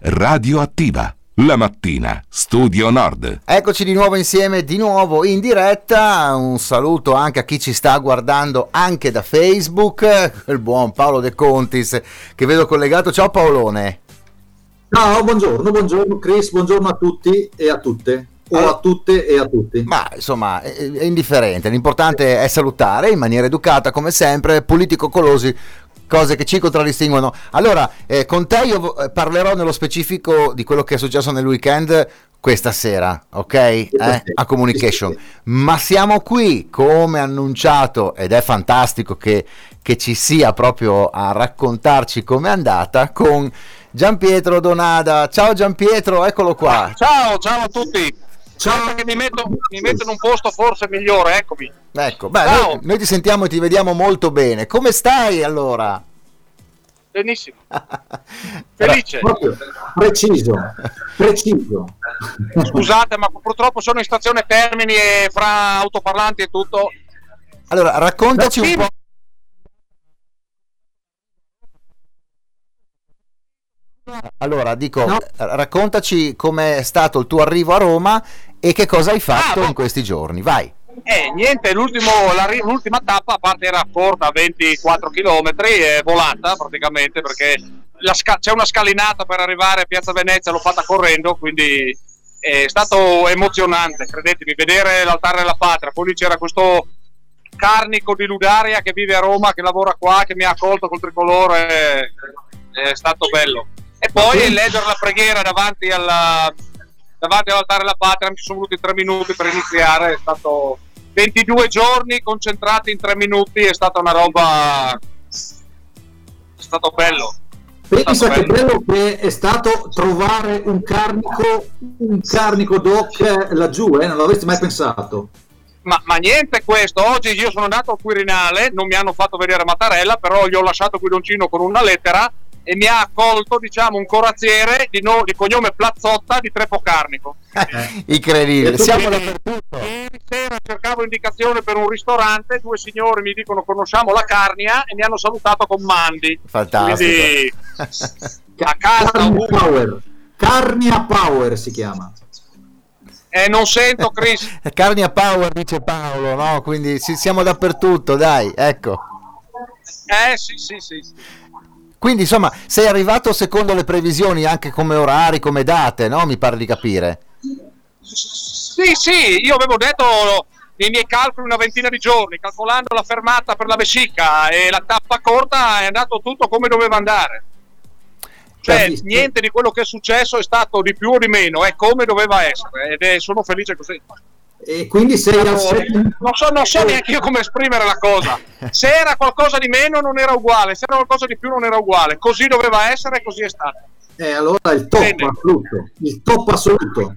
Radioattiva. La mattina, Studio Nord. Eccoci di nuovo insieme, di nuovo in diretta. Un saluto anche a chi ci sta guardando anche da Facebook, il buon Paolo De Contis che vedo collegato. Ciao Paolone. Ciao, buongiorno Chris, buongiorno a tutti e a tutte. A tutte e a tutti. Ma insomma è indifferente, l'importante è salutare in maniera educata come sempre, politicocolosi, cose che ci contraddistinguono. Allora, con te io parlerò nello specifico di quello che è successo nel weekend questa sera, ok? A Communication. Ma siamo qui, come annunciato, ed è fantastico che ci sia proprio a raccontarci com'è andata, con Gianpietro Donada. Ciao Gianpietro, eccolo qua. Ciao a tutti. Ciao, che mi metto in un posto forse migliore, eccomi. Ecco, beh, noi ti sentiamo e ti vediamo molto bene. Come stai allora? Benissimo. Felice. Preciso. Scusate, ma purtroppo sono in stazione Termini e fra autoparlanti e tutto. Allora, raccontaci un po'. Allora, raccontaci com'è stato il tuo arrivo a Roma e che cosa hai fatto in questi giorni, vai. Niente, l'ultima tappa, a parte era corta, 24 km, è volata praticamente, perché c'è una scalinata per arrivare a Piazza Venezia, l'ho fatta correndo, quindi è stato emozionante, credetemi, vedere l'altare della patria. Poi lì c'era questo carnico di Ludaria che vive a Roma, che lavora qua, che mi ha accolto col tricolore, è stato bello. E poi leggere la preghiera davanti all'altare della patria, mi sono voluti 3 minuti per iniziare, è stato 22 giorni concentrati in 3 minuti, è stata una roba, è stato bello. Pensa che bello che è stato trovare un carnico doc laggiù, non l'avresti mai pensato. Ma niente questo, oggi io sono andato al Quirinale, non mi hanno fatto vedere Mattarella, però gli ho lasciato Guidoncino con una lettera e mi ha accolto, diciamo, un corazziere di cognome Plazzotta di Trepo Carnico. Incredibile, siamo dappertutto. Ieri sera cercavo indicazione per un ristorante, 2 signori mi dicono conosciamo la Carnia e mi hanno salutato con Mandi. Fantastico. Quindi a casa Carnia Power si chiama. Non sento, Chris. Carnia Power dice Paolo, no? Quindi siamo dappertutto, dai, ecco. Sì. Quindi insomma sei arrivato secondo le previsioni anche come orari, come date, no? Mi pare di capire. Sì, io avevo detto nei miei calcoli una ventina di giorni, calcolando la fermata per la vescica e la tappa corta, è andato tutto come doveva andare. Cioè niente di quello che è successo è stato di più o di meno, è come doveva essere ed sono felice così. E quindi sei non so neanche io come esprimere la cosa. Se era qualcosa di meno non era uguale, se era qualcosa di più non era uguale, così doveva essere e così è stato. Allora il top assoluto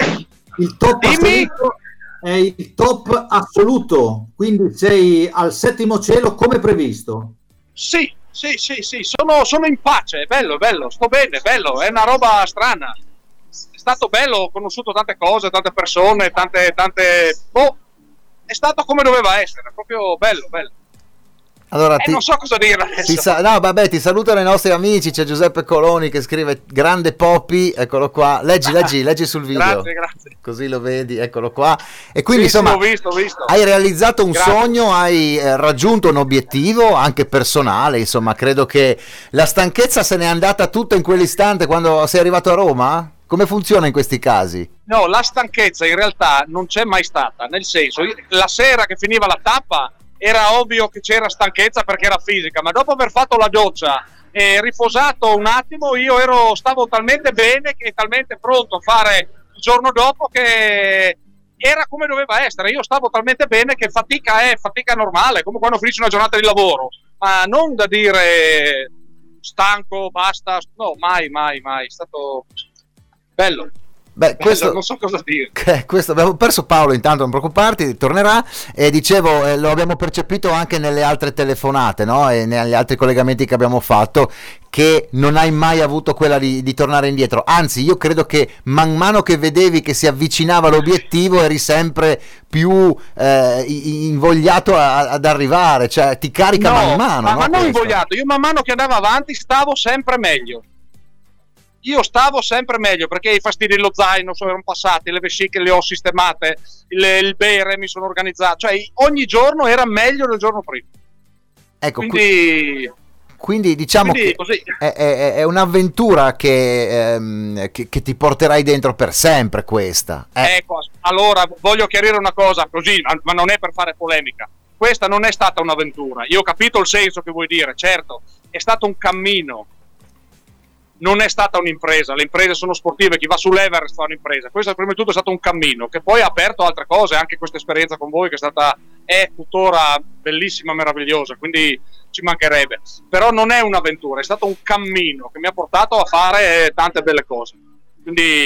è il top assoluto, quindi sei al 7° cielo come previsto. Sì, sono in pace, bello, sto bene, bello, è una roba strana. È stato bello, ho conosciuto tante cose, tante persone, tante è stato come doveva essere, proprio bello. Allora, non so cosa dire adesso. Ti salutano i nostri amici, c'è Giuseppe Coloni che scrive grande Poppy, eccolo qua, leggi sul video. Grazie. Così lo vedi, eccolo qua. E quindi insomma, l'ho visto. hai realizzato un sogno, hai raggiunto un obiettivo anche personale, insomma, credo che la stanchezza se n'è andata tutta in quell'istante quando sei arrivato a Roma? Come funziona in questi casi? No, la stanchezza in realtà non c'è mai stata, nel senso, la sera che finiva la tappa era ovvio che c'era stanchezza perché era fisica, ma dopo aver fatto la doccia e riposato un attimo io stavo talmente bene e talmente pronto a fare il giorno dopo che era come doveva essere. Io stavo talmente bene che fatica è fatica normale, come quando finisci una giornata di lavoro, ma non da dire stanco, basta, no, mai, è stato bello. Beh, questo, non so cosa dire. Questo abbiamo perso Paolo, intanto non preoccuparti, tornerà. E dicevo, lo abbiamo percepito anche nelle altre telefonate, no? E negli altri collegamenti che abbiamo fatto, che non hai mai avuto quella di tornare indietro. Anzi, io credo che man mano che vedevi che si avvicinava l'obiettivo eri sempre più invogliato ad arrivare, cioè ti carica man mano. Ma non invogliato, io man mano che andavo avanti stavo sempre meglio. io stavo sempre meglio, perché i fastidi dello zaino erano passati, le vesciche le ho sistemate, il bere mi sono organizzato, cioè ogni giorno era meglio del giorno prima. Ecco, quindi diciamo che così. È un'avventura che ti porterai dentro per sempre, questa. Ecco, allora voglio chiarire una cosa così, ma non è per fare polemica. Questa non è stata un'avventura. Io ho capito il senso che vuoi dire, certo, è stato un cammino. Non è stata un'impresa, le imprese sono sportive, chi va sull'Everest fa un'impresa. Questo prima di tutto è stato un cammino che poi ha aperto altre cose, anche questa esperienza con voi che è tuttora bellissima, meravigliosa, quindi ci mancherebbe. Però non è un'avventura, è stato un cammino che mi ha portato a fare tante belle cose. Quindi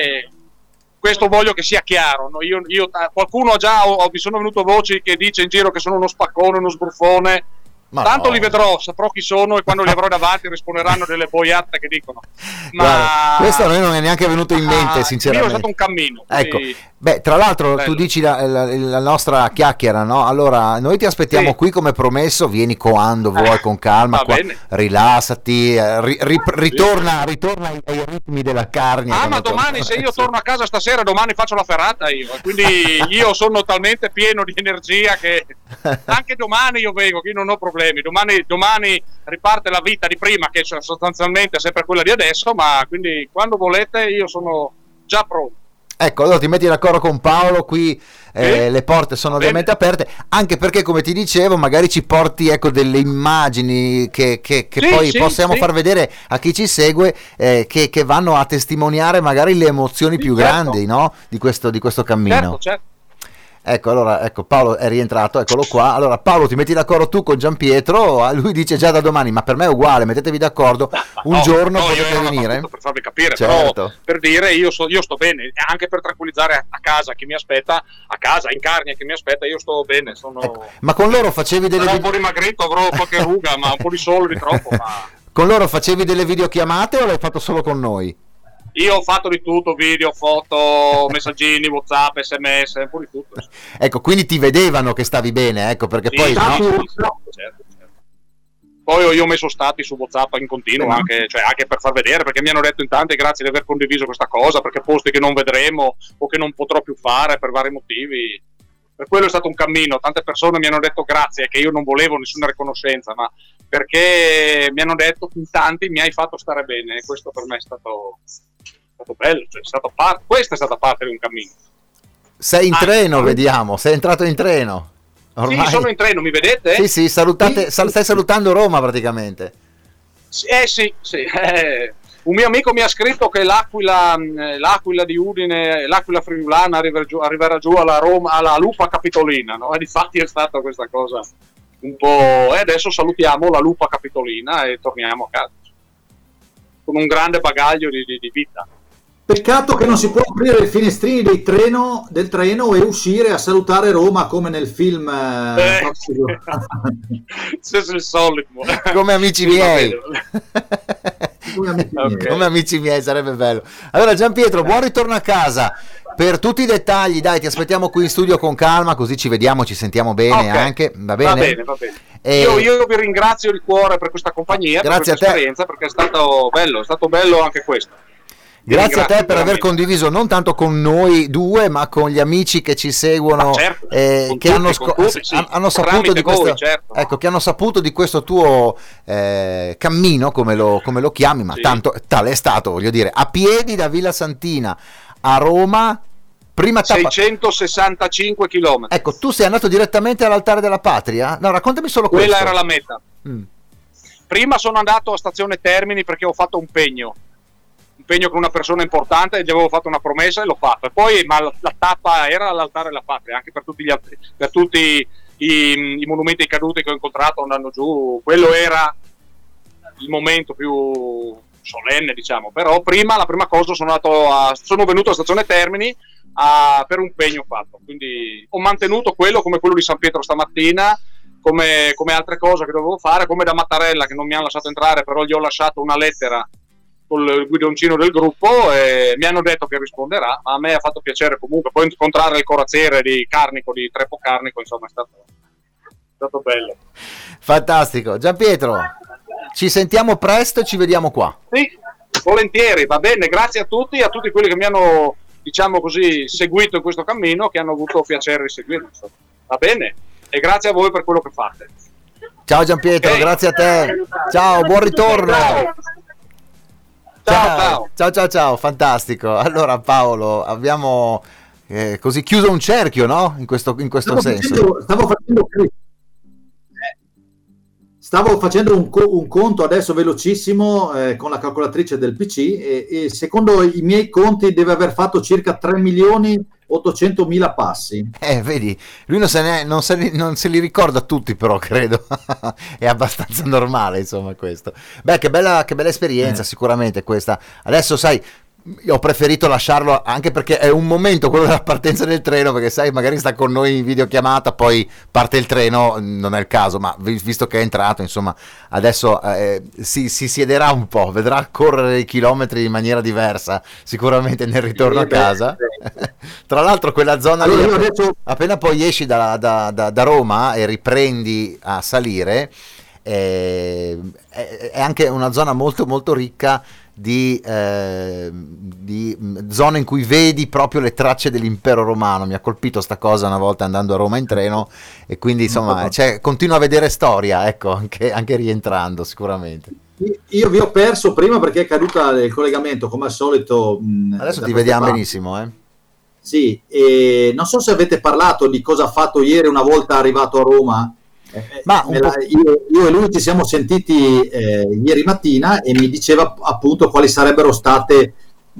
questo voglio che sia chiaro, no? Qualcuno mi sono venuto voci che dice in giro che sono uno spaccone, uno sbruffone. Ma tanto no. Li vedrò, saprò chi sono e quando li avrò davanti risponderanno delle boiate che dicono. Ma guarda, questo a noi non è neanche venuto in mente, sinceramente. È stato un cammino. Ecco, quindi... tra l'altro bello. Tu dici la nostra chiacchiera, no? Allora, noi ti aspettiamo sì. qui come promesso, vieni quando vuoi, con calma, qua, rilassati, ritorna ai ritmi della carne. Ma domani se io torno a casa stasera, domani faccio la ferrata io, quindi io sono talmente pieno di energia che anche domani io vengo, che io non ho problemi. Domani riparte la vita di prima, che sostanzialmente è sempre quella di adesso, ma quindi quando volete io sono già pronto. Ecco, allora ti metti d'accordo con Paolo, qui le porte sono ovviamente aperte, anche perché, come ti dicevo, magari ci porti delle immagini che poi possiamo far vedere a chi ci segue, che vanno a testimoniare magari le emozioni più grandi, no? di questo cammino. Certo. Ecco, allora, Paolo è rientrato, eccolo qua. Allora, Paolo, ti metti d'accordo tu con Gianpietro? Lui dice già da domani, ma per me è uguale, mettetevi d'accordo, giorno potete venire. Per farvi capire, certo. Però per dire io sto bene, anche per tranquillizzare a casa chi mi aspetta, a casa, in Carnia chi mi aspetta, io sto bene. Ecco. Ma con loro facevi delle... Sarò un po' dimagrito, avrò qualche ruga, ma un po' di sole di troppo. Ma... Con loro facevi delle videochiamate o l'hai fatto solo con noi? Io ho fatto di tutto, video, foto, messaggini, WhatsApp, SMS, un po' di tutto. Ecco, quindi ti vedevano che stavi bene, ecco, perché sì, poi... Certo. Poi io ho messo stati su WhatsApp in continuo, anche per far vedere, perché mi hanno detto in tanti grazie di aver condiviso questa cosa, perché posti che non vedremo o che non potrò più fare per vari motivi. Per quello è stato un cammino, tante persone mi hanno detto grazie, che io non volevo nessuna riconoscenza, ma perché mi hanno detto in tanti mi hai fatto stare bene, e questo per me è stato bello, questa è stata parte di un cammino. Sei in treno, vediamo, sei entrato in treno. Ormai... Sì, sono in treno, mi vedete? Sì, stai salutando Roma praticamente. Sì. Un mio amico mi ha scritto che l'aquila di Udine, l'aquila friulana arriverà giù alla Lupa Capitolina, no? E difatti è stata questa cosa un po'... E adesso salutiamo la Lupa Capitolina e torniamo a casa con un grande bagaglio di vita. Peccato che non si può aprire i finestrini del treno e uscire a salutare Roma come nel film. Se il solito. Come amici miei. Come amici miei, sarebbe bello. Allora Gianpietro, buon ritorno a casa. Per tutti i dettagli, dai, ti aspettiamo qui in studio con calma, così ci vediamo, ci sentiamo bene anche. Va bene? Va bene. Io vi ringrazio di cuore per questa compagnia, grazie per questa esperienza, perché è stato bello anche questo. Grazie a te per aver condiviso non tanto con noi due, ma con gli amici che ci seguono, che hanno saputo di questo, certo. Ecco, che hanno saputo di questo tuo cammino, come lo chiami, ma tanto tale è stato, voglio dire, a piedi da Villa Santina a Roma, prima tappa 665 km. Ecco, tu sei andato direttamente all'Altare della Patria? No, raccontami solo questo. Quella era la meta. Prima sono andato a Stazione Termini perché ho fatto un impegno con una persona importante e gli avevo fatto una promessa e l'ho fatto. E poi la tappa era all'Altare della Patria, anche per tutti i monumenti ai caduti che ho incontrato andando giù. Quello era il momento più solenne, diciamo. Però prima, la prima cosa, sono venuto a Stazione Termini per un impegno fatto. Quindi ho mantenuto quello come quello di San Pietro stamattina, come altre cose che dovevo fare, come da Mattarella, che non mi hanno lasciato entrare, però gli ho lasciato una lettera con il guidoncino del gruppo e mi hanno detto che risponderà. A me ha fatto piacere comunque poi incontrare il corazziere di Carnico, di Treppo Carnico, insomma è stato bello. Fantastico. Gianpietro, ci sentiamo presto e ci vediamo qua. Sì, volentieri, va bene, grazie a tutti quelli che mi hanno, diciamo così, seguito in questo cammino, che hanno avuto piacere di seguirmi, va bene, e grazie a voi per quello che fate. Ciao Gianpietro, Okay. grazie a te. Ciao, buon ritorno. Ciao, fantastico. Allora Paolo, abbiamo così chiuso un cerchio, no? In questo senso. Stavo facendo un conto adesso velocissimo con la calcolatrice del PC e secondo i miei conti deve aver fatto circa 3.800.000 passi. Vedi, lui non se li ricorda tutti, però credo. È abbastanza normale, insomma, questo. Beh, che bella esperienza, sicuramente questa. Adesso, sai, io ho preferito lasciarlo anche perché è un momento, quello della partenza del treno, perché sai, magari sta con noi in videochiamata, poi parte il treno, non è il caso, ma visto che è entrato, insomma, adesso si siederà un po', vedrà correre i chilometri in maniera diversa, sicuramente nel ritorno a casa. Tra l'altro quella zona lì, appena poi esci da Roma e riprendi a salire, è anche una zona molto molto ricca di zone in cui vedi proprio le tracce dell'impero romano. Mi ha colpito sta cosa una volta andando a Roma in treno, e quindi insomma continuo a vedere storia, ecco, anche rientrando sicuramente. Io vi ho perso prima perché è caduta il collegamento come al solito. Adesso ti vediamo benissimo, Sì, e non so se avete parlato di cosa ha fatto ieri una volta arrivato a Roma. Ma io e lui ci siamo sentiti ieri mattina e mi diceva appunto quali sarebbero state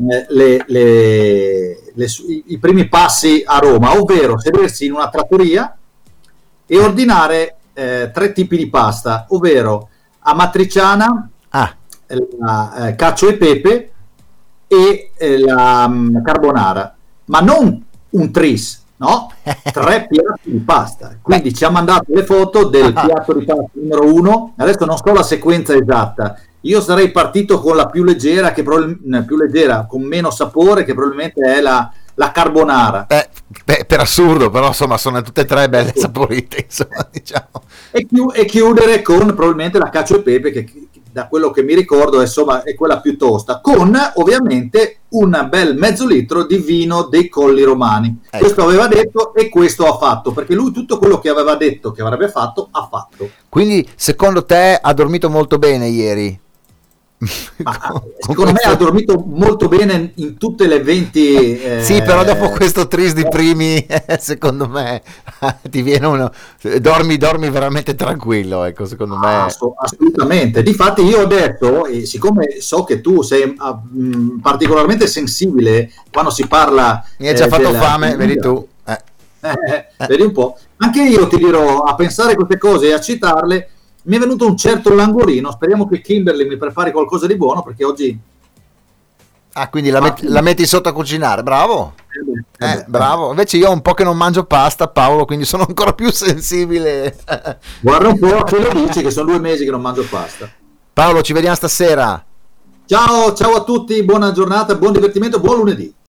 i primi passi a Roma, ovvero sedersi in una trattoria e ordinare 3 tipi di pasta, ovvero amatriciana, cacio e pepe e la carbonara, ma non un tris, no? 3 piatti di pasta. Quindi ci ha mandato le foto del piatto di pasta numero 1. Adesso non so la sequenza esatta. Io sarei partito con la più leggera, con meno sapore, che probabilmente è la carbonara. Per assurdo, però insomma sono tutte e 3 belle saporite, insomma, diciamo. E chiudere con probabilmente la cacio e pepe, che da quello che mi ricordo insomma è quella più tosta, con ovviamente un bel mezzo litro di vino dei Colli Romani. Questo aveva detto e questo ha fatto, perché lui tutto quello che aveva detto che avrebbe fatto ha fatto. Quindi secondo te ha dormito molto bene ieri? Secondo me ha dormito molto bene in tutte le 20 sì, però dopo questo tris di primi secondo me ti viene dormi veramente tranquillo, ecco, secondo me. Assolutamente. Difatti io adesso, siccome so che tu sei particolarmente sensibile quando si parla, mi hai già fatto fame, vedi tu. Vedi un po', anche io ti dirò, a pensare queste cose e a citarle mi è venuto un certo languorino. Speriamo che Kimberly mi prepari qualcosa di buono, perché oggi quindi la metti sotto a cucinare, bravo. Bravo. Invece io ho un po' che non mangio pasta, Paolo, quindi sono ancora più sensibile. Guarda un po', ce lo dici che sono 2 mesi che non mangio pasta. Paolo, ci vediamo stasera. Ciao a tutti, buona giornata, buon divertimento, buon lunedì.